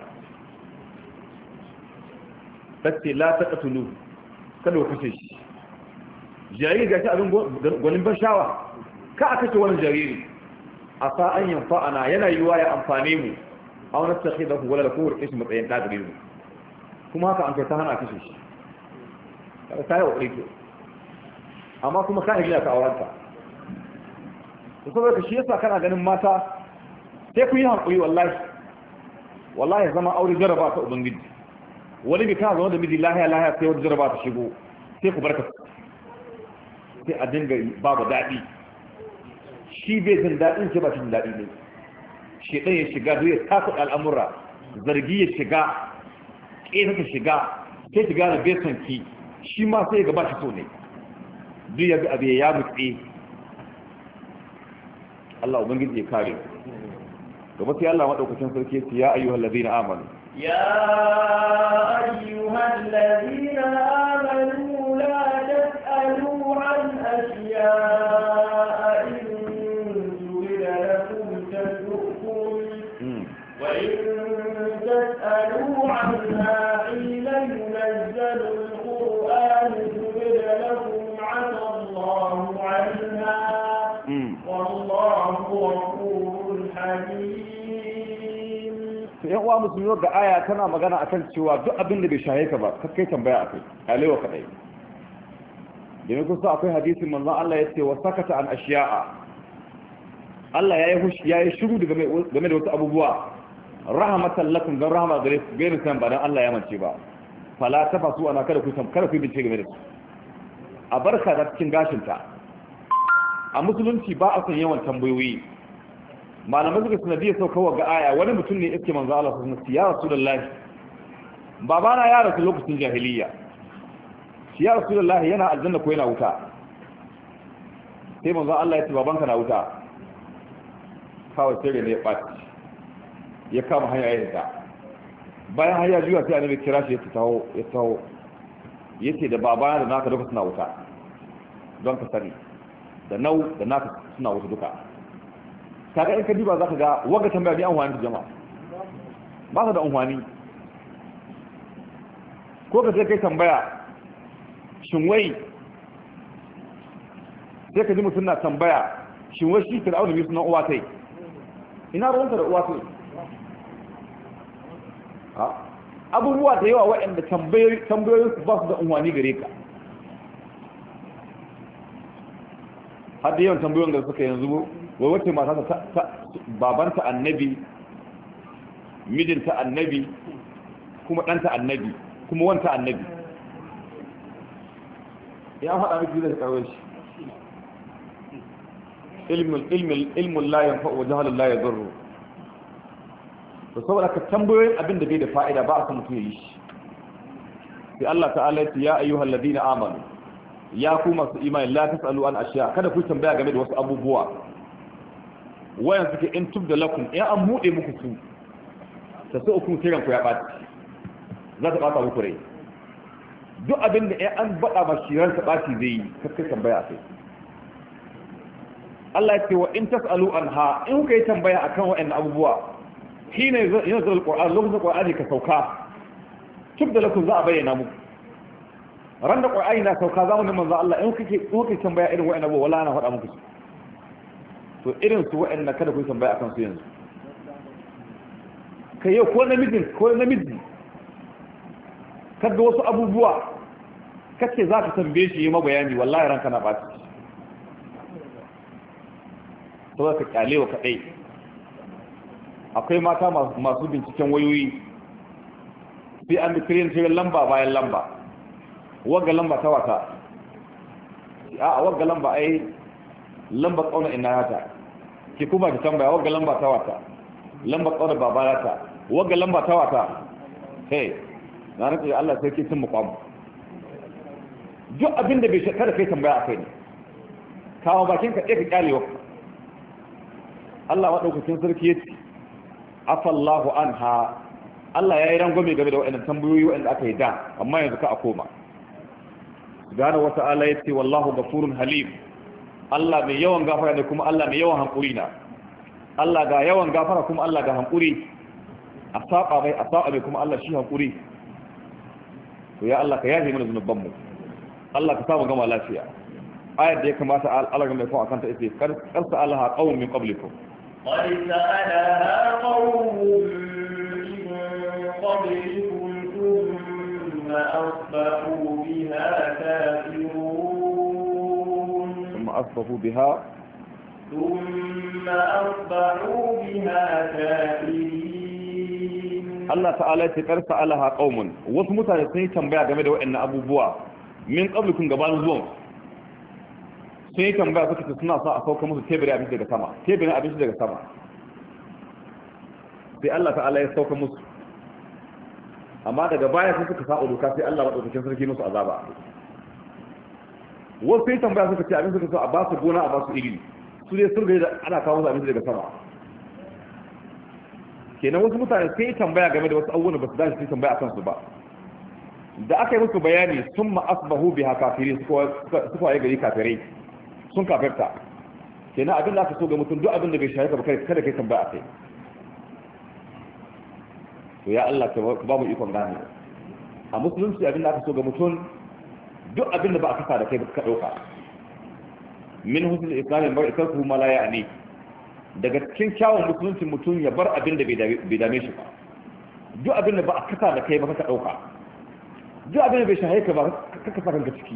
tace la taqtulu kada ku kashe shi jariri gashi abin gwanin ban shawa ka aka ce wannan jariri asa an yanfa'ana yana yiwa ya amfane mu aw nastakhidahu wala lakum ismu matsayin dadiri mu kuma haka an kai ta hana kashe shi kada sai wa rike amma kuma ka hijira ka auranta to saboda shi yasa kana ganin mata sai ku yi hankuri wallahi zama aure jaraba ta ubangiji wani bi kana zama da miji lahiya sai wata jaraba ta shigo sai ku barka sai a dinga babu daɗi shi bai jin daɗin ce ba shi jin daɗi ne shi ɗan ya shiga zai taku al'amura zargi ya shiga ƙeta ta shiga sai shiga da bai son ki shi ma sai ya gaba shi so ne duk ya bi abu ya mutse Allah ubangiji ya kare gaba sai Allah madaukakin sarki ya ayyuhal ladina amanu يا أيها الذين آمنوا لا تسألوا عن أشياء إن تبد لكم تسؤكم وإن تسألوا عنها حين ينزل القرآن تبد لكم عفى الله عنها والله غفور حليم. yan uwa musulmi ga aya tana magana akan cewa duk abin da bai shahe ka ba kai tambaya akai alewa kadai domin kusa akwai hadisin manzon Allah ya ce wa sakata an ashiya'a Allah yayi shiru game da wasu abubuwa rahmatan lakum dan rahma gare ku gairin san ba dan Allah ya mance ba fala tafasu ana kada ku bincike game da su a barka da cikin gashinta a musulunci ba a san yawan tambayoyi malamai suka sanadiyar saukawa ga aya wani mutum ne iske manzo Allah sun ce ya rasulullahi babana ya rasu lokacin jahiliya shi ya rasulullahi yana aljanna ko yana wuta sai manzo Allah ya ce babanka na wuta kawai sai ne ya ɓaci ya kama hanya ya hita bayan hanya juya sai annabi kira shi ya taho yace da babana da naka duka suna wuta don ka sani da naka suna wuta duka kaga in ka diba zaka ga waga tambaya bi anwani jama'a ba ka da anwani ko ka sai kai tambaya shin wai sai ka ji mutum na tambaya shin wai shi fir'auna mai sunan uwa tai ina ruwanka da uwa tai abubuwa da yawa waɗanda tambayoyin su ba su da anwani gare ka har da yawan tambayoyin da suka yanzu wai wacce mata babanta annabi mijinta annabi kuma ɗanta annabi kuma wanta annabi ya faɗa miki da kawai shi ilmun la yanfa'u wa jahalun la yadurru to saboda ka tambayoyin abin da bai da fa'ida ba a san mutum ya yi shi sai Allah ta'ala ya ayyuhal ladina amanu ya ku masu imani la tasalu an ashiya kada ku tambaya game da wasu abubuwa wayan suke in tubda lakum ya an bude muku su ta so ku kiran ku ya baci za ta bata muku rai duk abin da an bada ba shi ran ta baci zai yi kai tambaya sai Allah ya ce wa in tasalu anha in kai tambaya akan wayannan abubuwa hina yanzu alquran lokacin qur'ani ka sauka tubda lakum za a bayyana muku ran da qur'ani na sauka zamanin manzo Allah in kake tambaya irin wayannan abubuwa wallahi na faɗa muku to irin su waɗanda kada ku yi tambaya akan su yanzu kai yau ko namiji kada wasu abubuwa kace za ka tambaye shi yi mabayani wallahi ranka na ɓaci to za ka kyale wa kaɗai akwai mata masu binciken wayoyi sai an bi kirin sai lamba bayan lamba wagga lamba ta wata a wagga lamba ai lamba kauna ina ta ki kuma ki tambaya wagga lamba ta wata lamba kauna babara ta wagga lamba ta wata hey na rike Allah sai ki cin muqam duk abinda bai kada kai tambaya akai ne kawo bakin ka ɗaya ka kyale wa Allah madaukakin sarki yace afallahu anha Allah ya yi rangwame game da waɗannan tambayoyi waɗanda aka yi da amma yanzu ka a koma subhanahu wata'ala ya ce wallahu ghafurun halim Allah mai yawan gafara ne kuma Allah mai yawan hankuri na Allah ga yawan gafara kuma Allah ga hankuri a saba mai kuma Allah shi hankuri to ya Allah ka yafe mana zunuban mu Allah ka samu gama lafiya ayar da ya kamata Allah ga mai fa akan ta ita karsa Allah qawm min qablikum قد سألها قوم قبلكم ثم أصبحوا بها كافرون ثم أصبحوا بها كافرين الله تعالى تقرس علىها قوم wasu mutane sun yi tambaya game da waɗannan abubuwa min qablikum gabanin zuwan sun yi tambaya suka ce suna sa a sauka musu tebirin abinci daga sama sai Allah ta'ala ya sauka musu amma daga baya sun suka sa'o doka sai Allah maɗaukakin sarki musu azaba wasu sai tambaya suka ce abin suka so a ba su gona a ba su iri su dai sun da ana kawo musu abinci daga sama kenan wasu mutane sai yi tambaya game da wasu abubuwan da ba su dace su tambaya a kansu ba da aka yi musu bayani sun ma'asbahu biha kafirin suka yi gari kafirai sun kafirta kenan abin da aka so ga mutum duk abin da bai shafi ba kada kai tambaya a kai to ya Allah ka ba mu ikon gane a musulunci abin da aka so ga mutum duk abin da ba a kasa da kai ba ka dauka min husnul islam bar ikarku ma la ya'ni daga cikin kyawun musulunci mutum ya bar abin da bai dame shi ba duk abin da ba a kasa da kai ba ka dauka duk abin da bai shahe ka ba ka kasa kanka ciki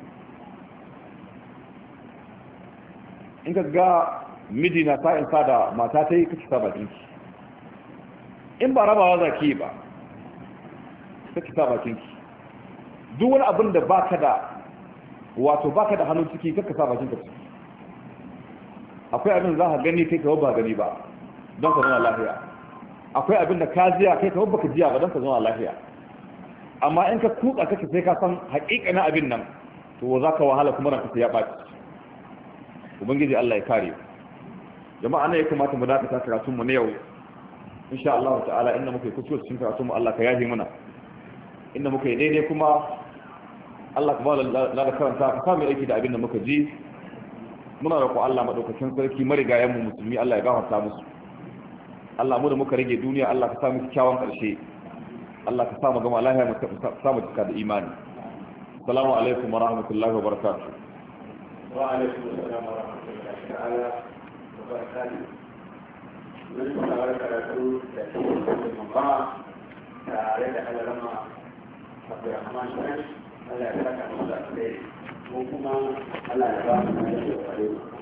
in ka ga miji na sa'in sa da mata ta yi kake sa bakin ki in ba rabawa za ki yi ba kake sa bakin ki duk wani abin da baka da hannun ciki kake sa bakin ka ciki akwai abin za ka gani kai kawai ba gani ba don ka zama lafiya akwai abin da ka jiya kai kawai baka jiya ba don ka zama lafiya amma in ka kutsa kake sai ka san haƙiƙanin abin nan to za ka wahala kuma ranka sai ya ɓaci ubangiji Allah ya kare jama'a ne ya kamata mu dakata karatun mu na yau insha Allah ta'ala inda muke kuskure cikin karatun mu Allah ka yaje mana inda muke daidai kuma Allah ka ba la da karanta ka samu aiki da abin da muka ji muna roƙo Allah madaukakin sarki marigayen mu musulmi Allah ya gafarta musu Allah mu da muka rage duniya Allah ka samu kyakkyawan ƙarshe Allah ka samu gama lafiya mu samu cika da imani assalamu alaikum wa rahmatullahi wa barakatuh وعليكم السلام ورحمة الله تعالى وبركاته. من سؤالك رسول تسليم المنبع تعالى على لما عبد الرحمن شمس الله يسلمك مستقبل وكما الله يبارك فيك.